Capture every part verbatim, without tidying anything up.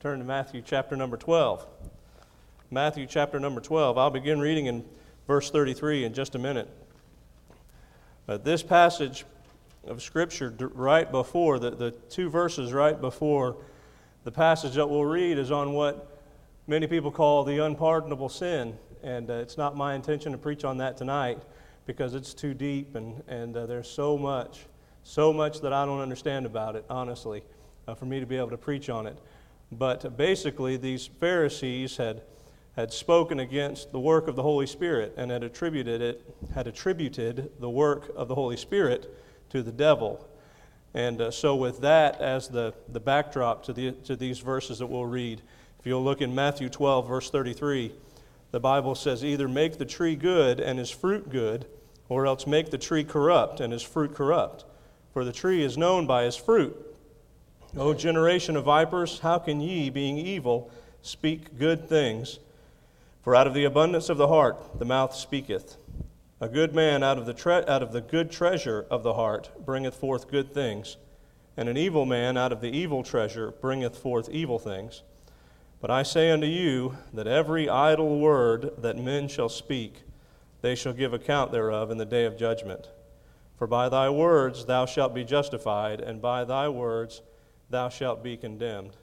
turn to Matthew chapter number twelve. Matthew chapter number twelve. I'll begin reading in verse thirty-three in just a minute. But this passage of Scripture right before, the, the two verses right before the passage that we'll read is on what many people call the unpardonable sin. And uh, it's not my intention to preach on that tonight because it's too deep and, and uh, there's so much, so much that I don't understand about it, honestly, uh, for me to be able to preach on it. But basically, these Pharisees had had spoken against the work of the Holy Spirit and had attributed it, had attributed the work of the Holy Spirit to the devil. And uh, so, with that as the, the backdrop to the to these verses that we'll read, if you'll look in Matthew twelve, verse thirty-three, the Bible says, "Either make the tree good and his fruit good, or else make the tree corrupt and his fruit corrupt. For the tree is known by his fruit. O generation of vipers, how can ye, being evil, speak good things? For out of the abundance of the heart the mouth speaketh. A good man out of the tre- out of the good treasure of the heart bringeth forth good things, and an evil man out of the evil treasure bringeth forth evil things. But I say unto you that every idle word that men shall speak, they shall give account thereof in the day of judgment. For by thy words thou shalt be justified, and by thy words thou shalt be condemned."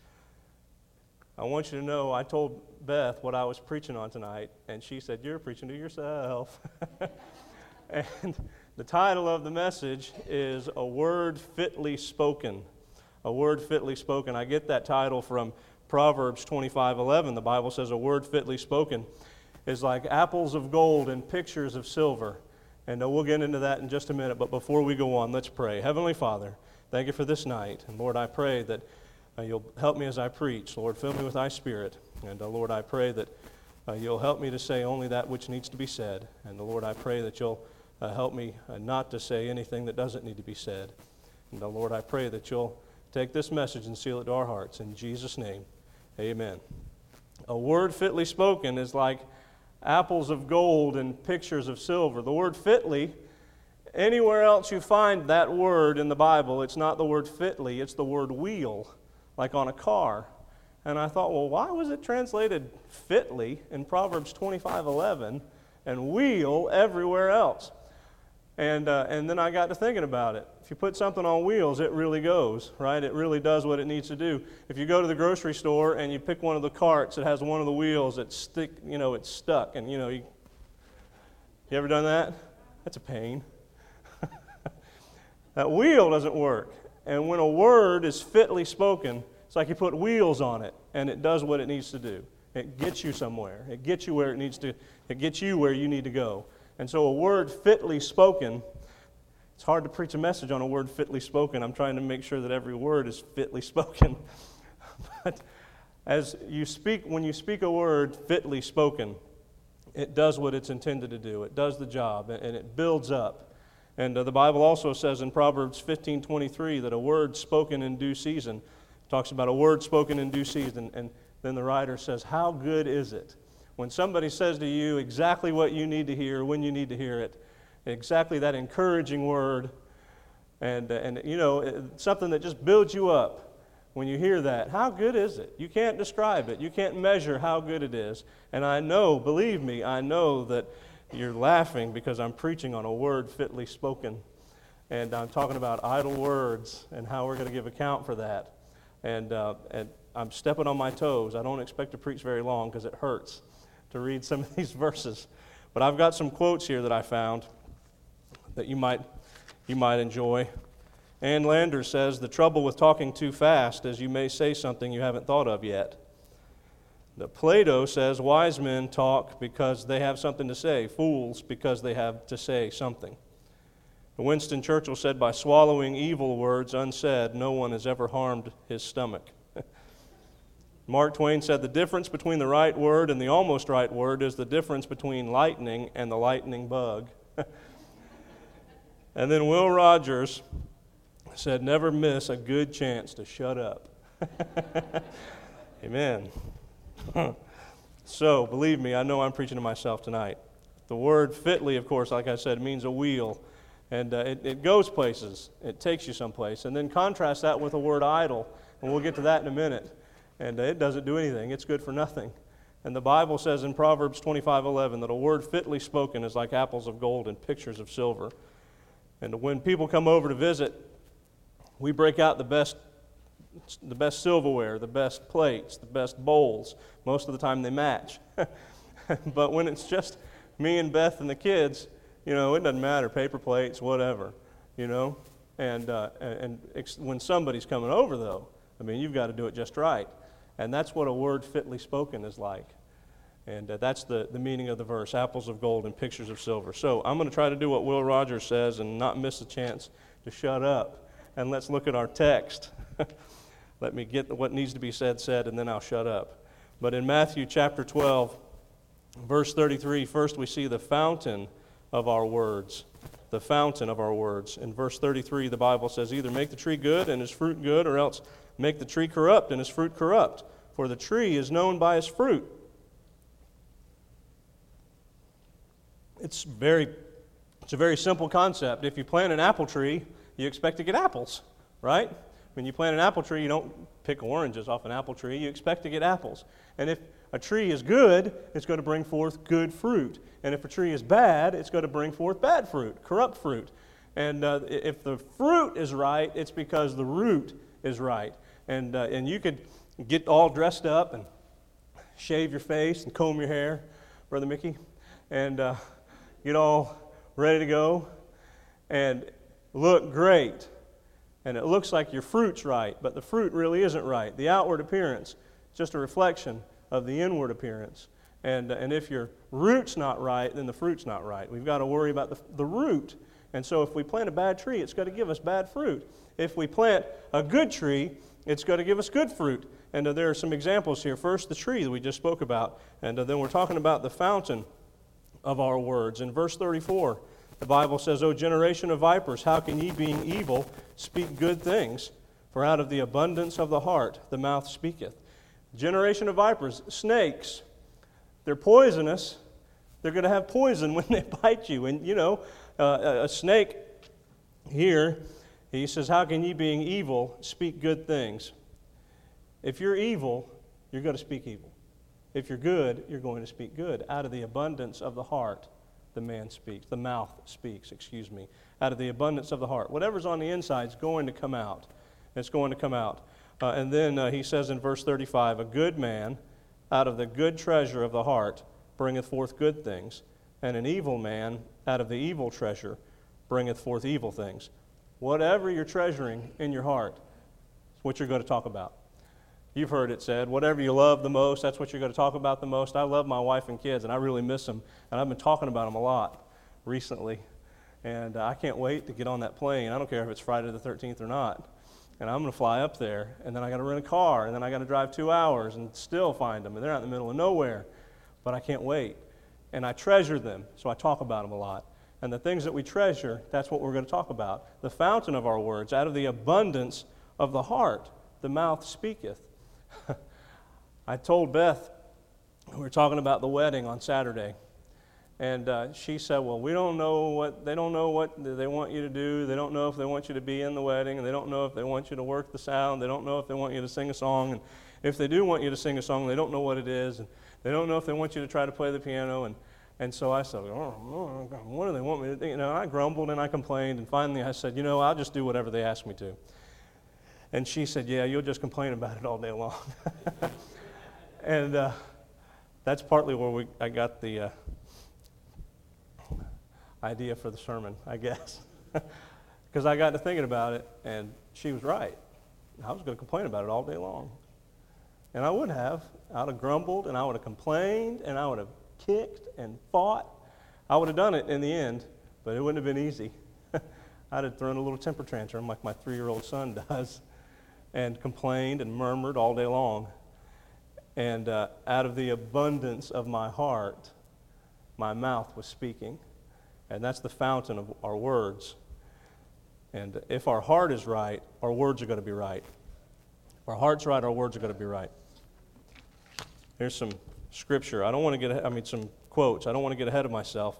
I want you to know, I told Beth what I was preaching on tonight, and she said, "You're preaching to yourself." And the title of the message is "A Word Fitly Spoken." A Word Fitly Spoken. I get that title from Proverbs twenty-five eleven. The Bible says a word fitly spoken is like apples of gold and pictures of silver. And we'll get into that in just a minute, but before we go on, let's pray. Heavenly Father, thank you for this night. And Lord, I pray that uh, you'll help me as I preach. Lord, fill me with thy Spirit. And uh, Lord, I pray that uh, you'll help me to say only that which needs to be said. And uh, Lord, I pray that you'll uh, help me uh, not to say anything that doesn't need to be said. And uh, Lord, I pray that you'll take this message and seal it to our hearts. In Jesus' name, amen. A word fitly spoken is like apples of gold and pictures of silver. The word fitly, anywhere else you find that word in the Bible, it's not the word fitly, it's the word wheel, like on a car. And I thought, well, why was it translated fitly in Proverbs twenty-five eleven and wheel everywhere else? And uh, and then I got to thinking about it. If you put something on wheels, it really goes, right? It really does what it needs to do. If you go to the grocery store and you pick one of the carts that has one of the wheels that's stick, you know, it's stuck, and you know, you, you ever done that? That's a pain. That wheel doesn't work. And when a word is fitly spoken, it's like you put wheels on it, and it does what it needs to do. It gets you somewhere. It gets you where it needs to. It gets you where you need to go. And so a word fitly spoken, it's hard to preach a message on a word fitly spoken. I'm trying to make sure that every word is fitly spoken. But as you speak, when you speak a word fitly spoken, it does what it's intended to do. It does the job, and it builds up. And uh, the Bible also says in Proverbs fifteen twenty-three that a word spoken in due season, talks about a word spoken in due season, and then the writer says, how good is it when somebody says to you exactly what you need to hear, when you need to hear it, exactly that encouraging word, and, uh, and you know, it, something that just builds you up when you hear that. How good is it? You can't describe it. You can't measure how good it is. And I know, believe me, I know that you're laughing because I'm preaching on a word fitly spoken. And I'm talking about idle words and how we're going to give account for that. And, uh, and I'm stepping on my toes. I don't expect to preach very long because it hurts to read some of these verses. But I've got some quotes here that I found that you might you might enjoy. Ann Landers says, "The trouble with talking too fast is you may say something you haven't thought of yet." The Plato says, "Wise men talk because they have something to say, fools because they have to say something." Winston Churchill said, "By swallowing evil words unsaid, no one has ever harmed his stomach." Mark Twain said, "The difference between the right word and the almost right word is the difference between lightning and the lightning bug." And then Will Rogers said, "Never miss a good chance to shut up." Amen. So, believe me, I know I'm preaching to myself tonight. The word fitly, of course, like I said, means a wheel. And uh, it, it goes places. It takes you someplace. And then contrast that with the word idle, and we'll get to that in a minute. and it doesn't do anything. It's good for nothing. And the Bible says in Proverbs twenty-five eleven that a word fitly spoken is like apples of gold and pictures of silver. And when people come over to visit, we break out the best the best silverware, the best plates, the best bowls. Most of the time they match. But when it's just me and Beth and the kids, you know, it doesn't matter, paper plates, whatever, you know. And, uh, and ex- when somebody's coming over, though, I mean, you've got to do it just right. And that's what a word fitly spoken is like. And uh, that's the, the meaning of the verse, apples of gold and pictures of silver. So I'm going to try to do what Will Rogers says and not miss a chance to shut up. And let's look at our text. Let me get what needs to be said said, and then I'll shut up. But in Matthew chapter twelve, verse thirty-three, first we see the fountain of our words. The fountain of our words. In verse thirty-three, the Bible says, either make the tree good and his fruit good, or else make the tree corrupt and his fruit corrupt. For the tree is known by his fruit. It's very, it's a very simple concept. If you plant an apple tree, you expect to get apples, right? When you plant an apple tree, you don't pick oranges off an apple tree. You expect to get apples. And if a tree is good, it's going to bring forth good fruit. And if a tree is bad, it's going to bring forth bad fruit, corrupt fruit. And uh, if the fruit is right, it's because the root is right. And uh, and you could get all dressed up and shave your face and comb your hair, Brother Mickey, and uh, get all ready to go and look great. And it looks like your fruit's right, but the fruit really isn't right. The outward appearance is just a reflection of the inward appearance. And, and if your root's not right, then the fruit's not right. We've got to worry about the, the root. And so if we plant a bad tree, it's going to give us bad fruit. If we plant a good tree, it's going to give us good fruit. And uh, there are some examples here. First, the tree that we just spoke about. And uh, then we're talking about the fountain of our words. In verse thirty-four, the Bible says, O generation of vipers, how can ye, being evil, speak good things? For out of the abundance of the heart the mouth speaketh. Generation of vipers, snakes, they're poisonous. They're going to have poison when they bite you. And, you know, uh, a snake here, he says, how can ye, being evil, speak good things? If you're evil, you're going to speak evil. If you're good, you're going to speak good. Out of the abundance of the heart, the man speaks. The mouth speaks, excuse me. Out of the abundance of the heart. Whatever's on the inside is going to come out. It's going to come out. Uh, and then uh, he says in verse thirty-five, a good man out of the good treasure of the heart bringeth forth good things, and an evil man out of the evil treasure bringeth forth evil things. Whatever you're treasuring in your heart is what you're going to talk about. You've heard it said, whatever you love the most, that's what you're going to talk about the most. I love my wife and kids, and I really miss them, and I've been talking about them a lot recently. And uh, I can't wait to get on that plane. I don't care if it's Friday the thirteenth or not. And I'm going to fly up there, and then I got to rent a car, and then I got to drive two hours and still find them, and they're out in the middle of nowhere. But I can't wait. And I treasure them, so I talk about them a lot. And the things that we treasure, that's what we're going to talk about. The fountain of our words, out of the abundance of the heart, the mouth speaketh. I told Beth, we were talking about the wedding on Saturday, and uh, she said, well, we don't know what, they don't know what they want you to do. They don't know if they want you to be in the wedding, and they don't know if they want you to work the sound. They don't know if they want you to sing a song, and if they do want you to sing a song, they don't know what it is, and they don't know if they want you to try to play the piano. And, and so I said, oh, what do they want me to do? You know, I grumbled and I complained, and finally I said, you know, I'll just do whatever they ask me to. And she said, yeah, you'll just complain about it all day long. And uh, that's partly where we I got the uh, idea for the sermon, I guess. Because I got to thinking about it, and she was right. I was going to complain about it all day long. And I would have. I would have grumbled, and I would have complained, and I would have kicked and fought. I would have done it in the end, but it wouldn't have been easy. I'd have thrown a little temper tantrum like my three-year-old son does, and complained and murmured all day long. And uh, out of the abundance of my heart, my mouth was speaking. And that's the fountain of our words. And if our heart is right, our words are going to be right. If our heart's right, our words are going to be right. Here's some scripture. I don't want to get, I mean, some quotes. I don't want to get ahead of myself.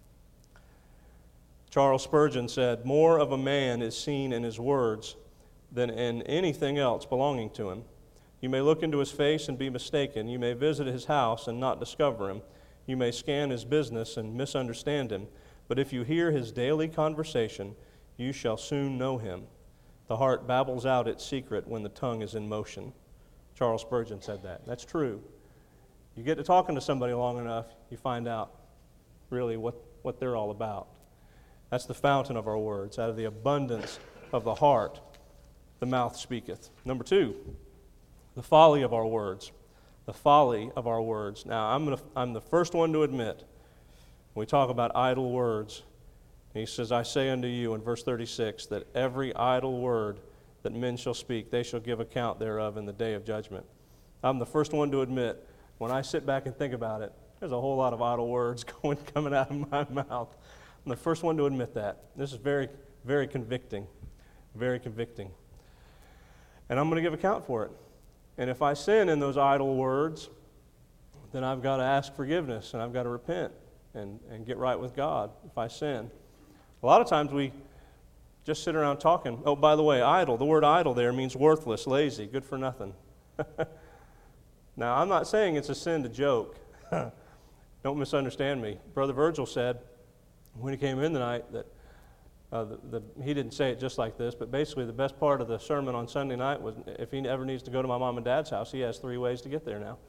Charles Spurgeon said, more of a man is seen in his words than in anything else belonging to him. You may look into his face and be mistaken. You may visit his house and not discover him. You may scan his business and misunderstand him. But if you hear his daily conversation, you shall soon know him. The heart babbles out its secret when the tongue is in motion. Charles Spurgeon said that. That's true. You get to talking to somebody long enough, you find out really what, what they're all about. That's the fountain of our words. Out of the abundance of the heart, the mouth speaketh. Number two, the folly of our words. The folly of our words. Now, I'm, gonna, I'm the first one to admit, when we talk about idle words, he says, I say unto you in verse thirty-six, that every idle word that men shall speak, they shall give account thereof in the day of judgment. I'm the first one to admit, when I sit back and think about it, there's a whole lot of idle words going coming out of my mouth. I'm the first one to admit that. This is very, very convicting. Very convicting. And I'm going to give account for it. And if I sin in those idle words, then I've got to ask forgiveness and I've got to repent and, and get right with God if I sin. A lot of times we just sit around talking. Oh, by the way, idle. The word idle there means worthless, lazy, good for nothing. Now, I'm not saying it's a sin to joke. Don't misunderstand me. Brother Virgil said when he came in tonight that uh, the, the, he didn't say it just like this, but basically the best part of the sermon on Sunday night was if he ever needs to go to my mom and dad's house, he has three ways to get there now.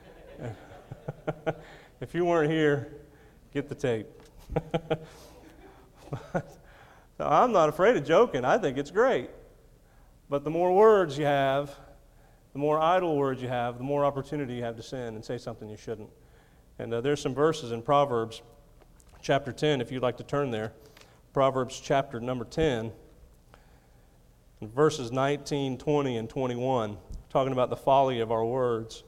If you weren't here, get the tape. So I'm not afraid of joking. I think it's great. But the more words you have, the more idle words you have, the more opportunity you have to sin and say something you shouldn't. And uh, there's some verses in Proverbs chapter ten, if you'd like to turn there. Proverbs chapter number ten, verses nineteen, twenty, and twenty-one, talking about the folly of our words.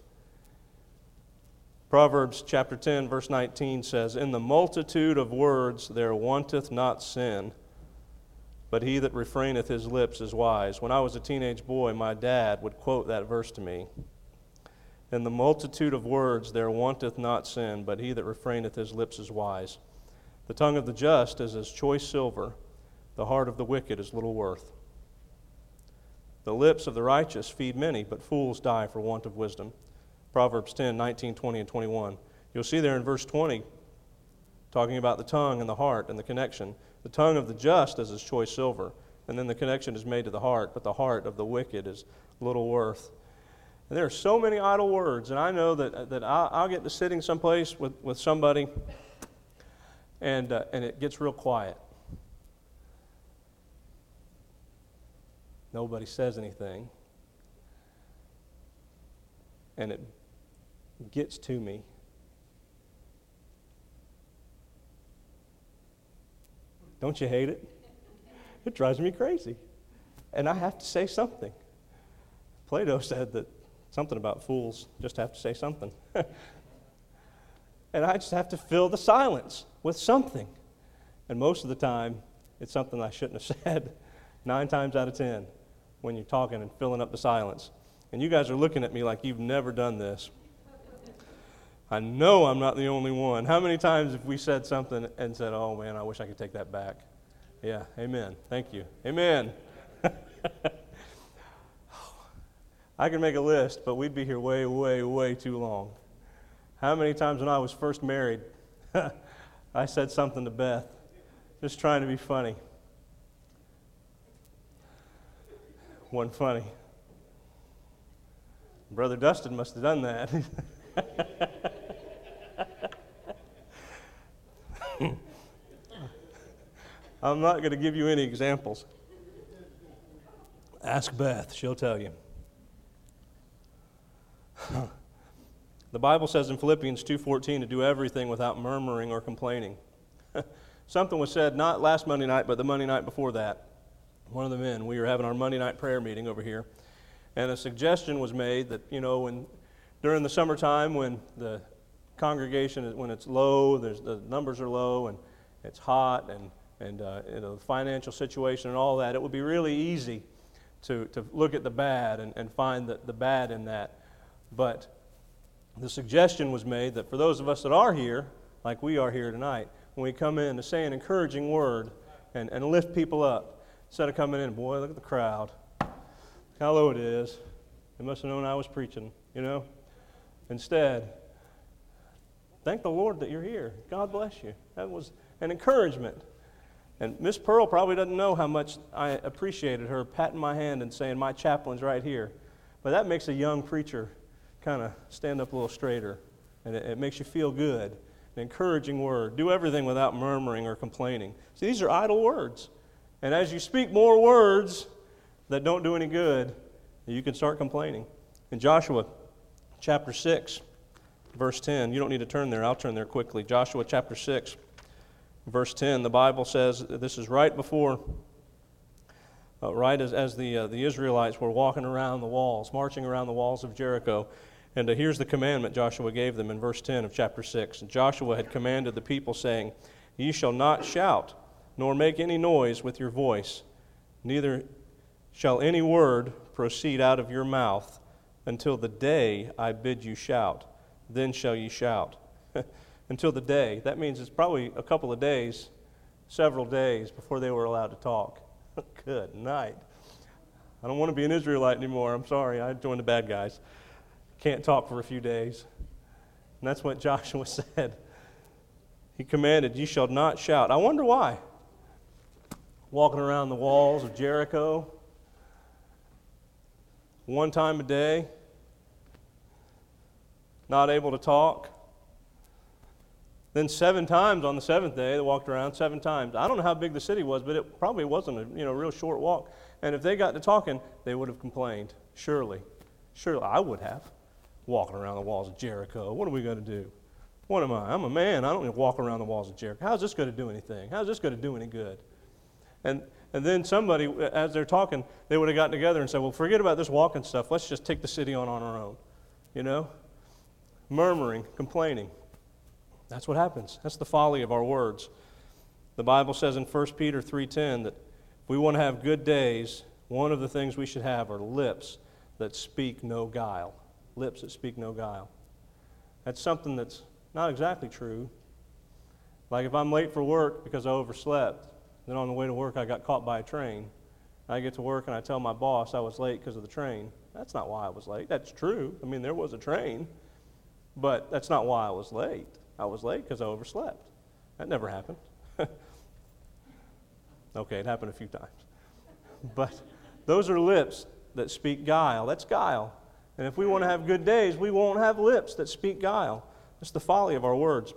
Proverbs chapter ten, verse nineteen says, In the multitude of words there wanteth not sin, but he that refraineth his lips is wise. When I was a teenage boy, my dad would quote that verse to me. In the multitude of words there wanteth not sin, but he that refraineth his lips is wise. The tongue of the just is as choice silver, the heart of the wicked is little worth. The lips of the righteous feed many, but fools die for want of wisdom. Proverbs ten, nineteen, twenty, and twenty-one. You'll see there in verse twenty, talking about the tongue and the heart and the connection. The tongue of the just is as choice silver, and then the connection is made to the heart, but the heart of the wicked is little worth. And there are so many idle words, and I know that, that I'll, I'll get to sitting someplace with, with somebody, and, uh, and it gets real quiet. Nobody says anything. And it gets to me. Don't you hate it? It drives me crazy. And I have to say something. Plato said that something about fools just have to say something. And I just have to fill the silence with something. And most of the time, it's something I shouldn't have said. Nine times out of ten, when you're talking and filling up the silence. And you guys are looking at me like you've never done this. I know I'm not the only one. How many times have we said something and said, oh man, I wish I could take that back? Yeah, amen. Thank you. Amen. I can make a list, but we'd be here way, way, way too long. How many times when I was first married, I said something to Beth, just trying to be funny. Wasn't funny. Brother Dustin must have done that. I'm not going to give you any examples. Ask Beth, she'll tell you. The Bible says in Philippians two fourteen to do everything without murmuring or complaining. Something was said not last Monday night, but the Monday night before that. One of the men, we were having our Monday night prayer meeting over here, and a suggestion was made that, you know, when during the summertime when the congregation, when it's low, there's, the numbers are low, and it's hot, and, and uh, you know, the financial situation and all that, it would be really easy to, to look at the bad and, and find the, the bad in that. But the suggestion was made that for those of us that are here, like we are here tonight, when we come in to say an encouraging word and, and lift people up, instead of coming in, boy, look at the crowd, look how low it is, They must have known I was preaching, you know. Instead, thank the Lord that you're here. God bless you. That was an encouragement. And Miss Pearl probably doesn't know how much I appreciated her patting my hand and saying, my chaplain's right here. But that makes a young preacher kind of stand up a little straighter. And it, it makes you feel good. An encouraging word. Do everything without murmuring or complaining. See, these are idle words. And as you speak more words that don't do any good, you can start complaining. In Joshua chapter six, verse ten, you don't need to turn there, I'll turn there quickly. Joshua chapter six, verse ten, the Bible says, this is right before, uh, right as, as the, uh, the Israelites were walking around the walls, marching around the walls of Jericho. And uh, here's the commandment Joshua gave them in verse ten of chapter six. And Joshua had commanded the people, saying, Ye shall not shout, nor make any noise with your voice, neither shall any word proceed out of your mouth until the day I bid you shout. Then shall ye shout. Until the day. That means it's probably a couple of days, several days before they were allowed to talk. Good night. I don't want to be an Israelite anymore. I'm sorry. I joined the bad guys. Can't talk for a few days. And that's what Joshua said. He commanded, Ye shall not shout. I wonder why. Walking around the walls of Jericho, one time a day, not able to talk. Then seven times on the seventh day, they walked around seven times. I don't know how big the city was, but it probably wasn't a you know real short walk. And if they got to talking, they would have complained. Surely. Surely. I would have. Walking around the walls of Jericho. What are we going to do? What am I? I'm a man. I don't need to walk around the walls of Jericho. How's this going to do anything? How's this going to do any good? And and then somebody, as they're talking, they would have gotten together and said, well, forget about this walking stuff. Let's just take the city on on our own. You know? Murmuring, complaining. That's what happens. That's the folly of our words. The Bible says in First Peter three ten that if we want to have good days, one of the things we should have are lips that speak no guile. Lips that speak no guile. That's something that's not exactly true. Like if I'm late for work because I overslept, then on the way to work I got caught by a train. I get to work and I tell my boss I was late because of the train. That's not why I was late. That's true. I mean, there was a train, but that's not why I was late. I was late because I overslept. That never happened. Okay, it happened a few times. But those are lips that speak guile. That's guile. And if we want to have good days, we won't have lips that speak guile. That's the folly of our words.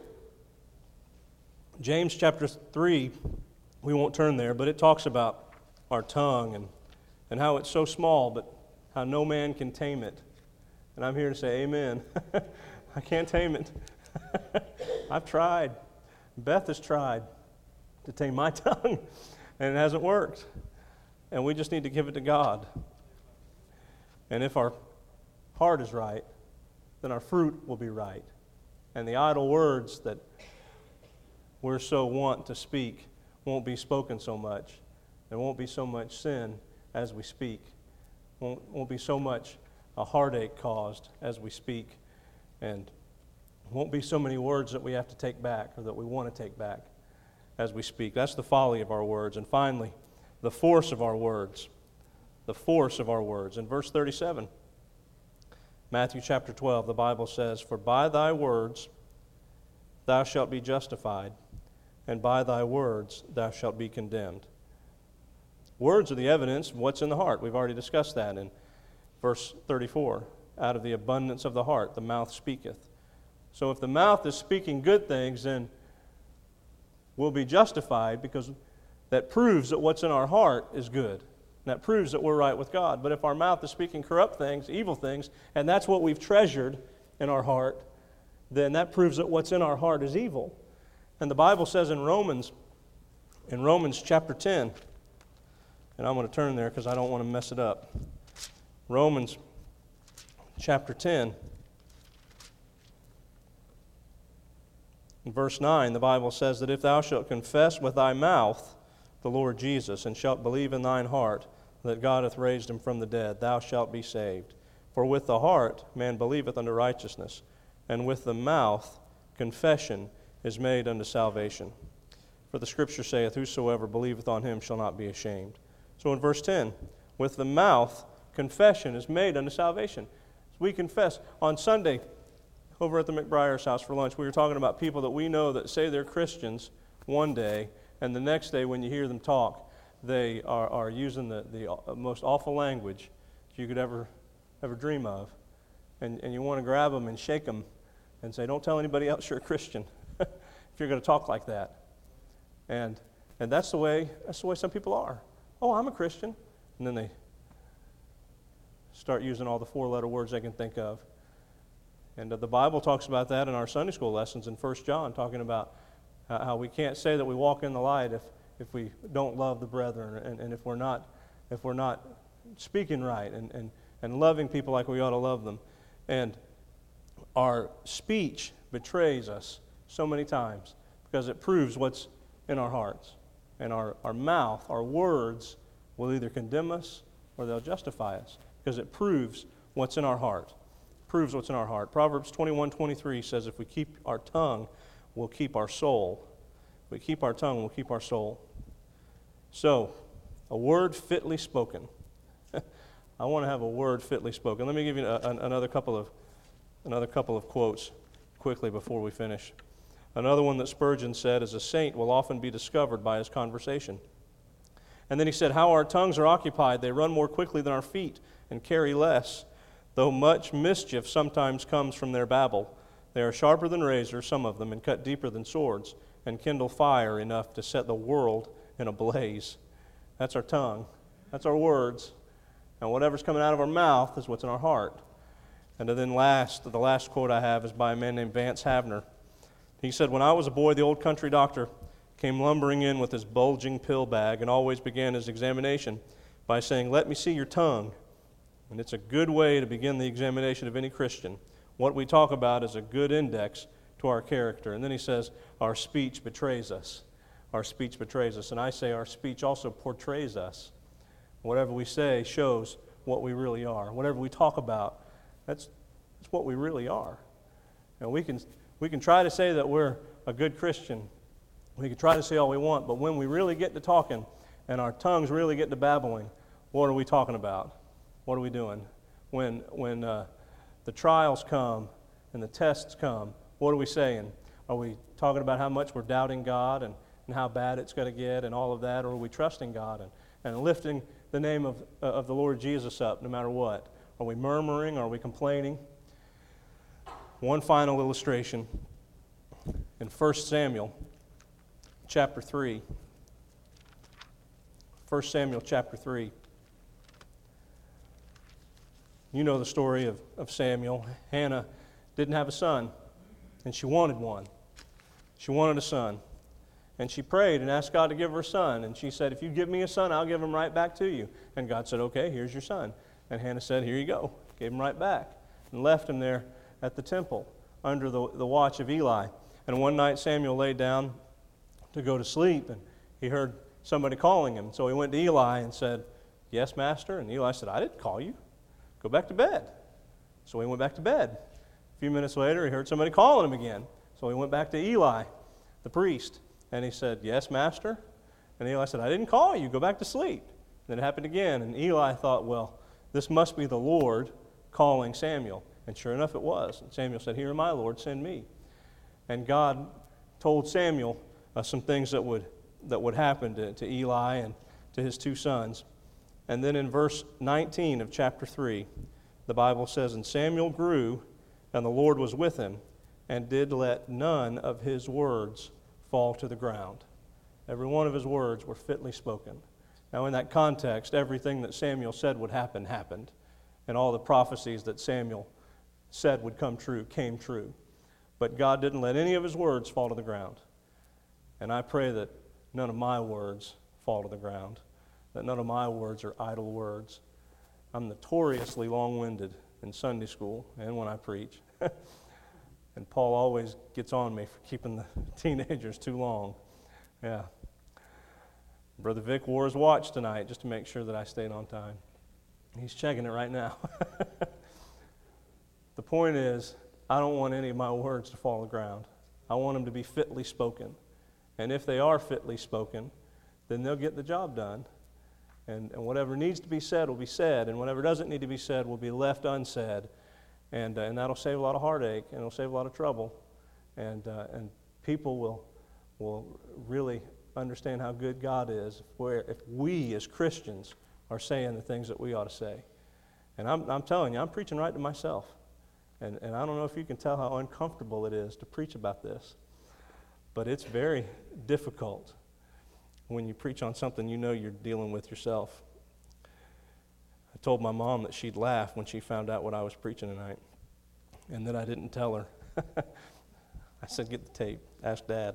James chapter three, we won't turn there, but it talks about our tongue and, and how it's so small, but how no man can tame it. And I'm here to say amen. I can't tame it. I've tried. Beth has tried to tame my tongue, and it hasn't worked. And we just need to give it to God. And if our heart is right, then our fruit will be right. And the idle words that we're so wont to speak won't be spoken so much. There won't be so much sin as we speak. Won't, won't be so much a heartache caused as we speak. And won't be so many words that we have to take back or that we want to take back as we speak. That's the folly of our words. And finally, the force of our words. The force of our words. In verse thirty-seven, Matthew chapter twelve, the Bible says, For by thy words thou shalt be justified, and by thy words thou shalt be condemned. Words are the evidence of what's in the heart. We've already discussed that in verse thirty-four. Out of the abundance of the heart, the mouth speaketh. So if the mouth is speaking good things, then we'll be justified because that proves that what's in our heart is good. And that proves that we're right with God. But if our mouth is speaking corrupt things, evil things, and that's what we've treasured in our heart, then that proves that what's in our heart is evil. And the Bible says in Romans, in Romans chapter ten, and I'm going to turn there because I don't want to mess it up. Romans chapter ten, in verse nine, the Bible says that if thou shalt confess with thy mouth the Lord Jesus, and shalt believe in thine heart that God hath raised him from the dead, thou shalt be saved. For with the heart man believeth unto righteousness, and with the mouth confession is made unto salvation. For the Scripture saith, Whosoever believeth on him shall not be ashamed. So in verse ten, with the mouth confession is made unto salvation. We confess. On Sunday, over at the McBriar's house for lunch, we were talking about people that we know that say they're Christians one day, and the next day when you hear them talk, they are, are using the, the most awful language you could ever ever dream of. And, and you want to grab them and shake them and say, don't tell anybody else you're a Christian if you're going to talk like that. And and that's the way that's the way some people are. Oh, I'm a Christian. And then they start using all the four-letter words they can think of. And uh, the Bible talks about that in our Sunday school lessons in First John, talking about uh, how we can't say that we walk in the light if, if we don't love the brethren, and, and if we're not if we're not speaking right and, and, and loving people like we ought to love them. And our speech betrays us so many times because it proves what's in our hearts. And our, our mouth, our words, will either condemn us or they'll justify us because it proves what's in our heart. Proves what's in our heart. Proverbs twenty-one twenty-three says if we keep our tongue, we'll keep our soul. If we keep our tongue, we'll keep our soul. So, a word fitly spoken. I want to have a word fitly spoken. Let me give you a, a, another couple of another couple of quotes quickly before we finish. Another one that Spurgeon said is, a saint will often be discovered by his conversation. And then he said, how our tongues are occupied, they run more quickly than our feet and carry less. Though much mischief sometimes comes from their babble, they are sharper than razors, some of them, and cut deeper than swords, and kindle fire enough to set the world in a blaze. That's our tongue. That's our words. And whatever's coming out of our mouth is what's in our heart. And then last, the last quote I have is by a man named Vance Havner. He said, when I was a boy, the old country doctor came lumbering in with his bulging pill bag and always began his examination by saying, let me see your tongue. And it's a good way to begin the examination of any Christian. What we talk about is a good index to our character. And then he says, our speech betrays us. Our speech betrays us. And I say our speech also portrays us. Whatever we say shows what we really are. Whatever we talk about, that's, that's what we really are. And we can, we can try to say that we're a good Christian. We can try to say all we want, but when we really get to talking and our tongues really get to babbling, what are we talking about? What are we doing? When, when uh, the trials come and the tests come, what are we saying? Are we talking about how much we're doubting God and, and how bad it's going to get and all of that, or are we trusting God and, and lifting the name of, uh, of the Lord Jesus up no matter what? Are we murmuring? Are we complaining? One final illustration in First Samuel chapter three. First Samuel chapter three. You know the story of, of Samuel. Hannah didn't have a son, and she wanted one. She wanted a son. And she prayed and asked God to give her a son. And she said, if you give me a son, I'll give him right back to you. And God said, okay, here's your son. And Hannah said, here you go. Gave him right back. And left him there at the temple under the, the watch of Eli. And one night Samuel laid down to go to sleep, and he heard somebody calling him. So he went to Eli and said, yes, master. And Eli said, I didn't call you. Go back to bed. So he went back to bed. A few minutes later, he heard somebody calling him again. So he went back to Eli, the priest. And he said, yes, master. And Eli said, I didn't call you. Go back to sleep. And then it happened again. And Eli thought, well, this must be the Lord calling Samuel. And sure enough, it was. And Samuel said, here, my Lord, send me. And God told Samuel uh, some things that would that would happen to, to Eli and to his two sons. And then in verse nineteen of chapter three, the Bible says, and Samuel grew, and the Lord was with him, and did let none of his words fall to the ground. Every one of his words were fitly spoken. Now in that context, everything that Samuel said would happen, happened. And all the prophecies that Samuel said would come true, came true. But God didn't let any of his words fall to the ground. And I pray that none of my words fall to the ground, that none of my words are idle words. I'm notoriously long-winded in Sunday school and when I preach. And Paul always gets on me for keeping the teenagers too long. Yeah. Brother Vic wore his watch tonight just to make sure that I stayed on time. He's checking it right now. The point is, I don't want any of my words to fall to the ground. I want them to be fitly spoken. And if they are fitly spoken, then they'll get the job done. And, and whatever needs to be said will be said, and whatever doesn't need to be said will be left unsaid. And, uh, and that'll save a lot of heartache, and it'll save a lot of trouble. And, uh, and people will, will really understand how good God is if, if we as Christians are saying the things that we ought to say. And I'm, I'm telling you, I'm preaching right to myself. And, and I don't know if you can tell how uncomfortable it is to preach about this, but it's very difficult when you preach on something you know you're dealing with yourself. I told my mom that she'd laugh when she found out what I was preaching tonight, and that I didn't tell her. I said, get the tape, ask Dad.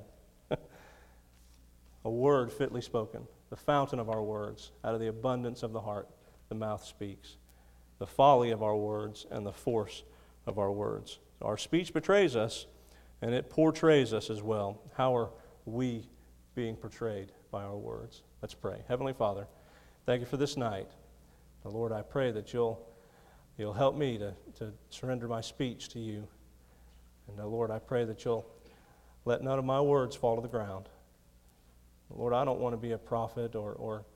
A word fitly spoken, the fountain of our words, out of the abundance of the heart, the mouth speaks. The folly of our words and the force of our words. Our speech betrays us, and it portrays us as well. How are we being portrayed by our words? Let's pray. Heavenly Father, thank you for this night. The Lord, I pray that you'll you'll help me to, to surrender my speech to you. And the Lord, I pray that you'll let none of my words fall to the ground. Lord, I don't want to be a prophet, or, or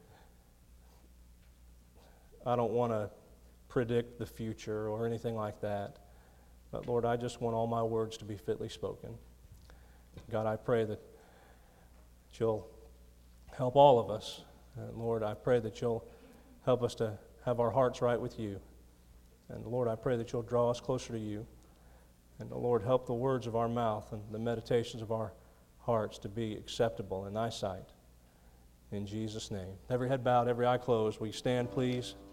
I don't want to predict the future or anything like that. But Lord, I just want all my words to be fitly spoken. God, I pray that you'll help all of us. And Lord, I pray that you'll help us to have our hearts right with you. And Lord, I pray that you'll draw us closer to you. And Lord, help the words of our mouth and the meditations of our hearts to be acceptable in thy sight. In Jesus' name. Every head bowed, every eye closed. Will you stand, please?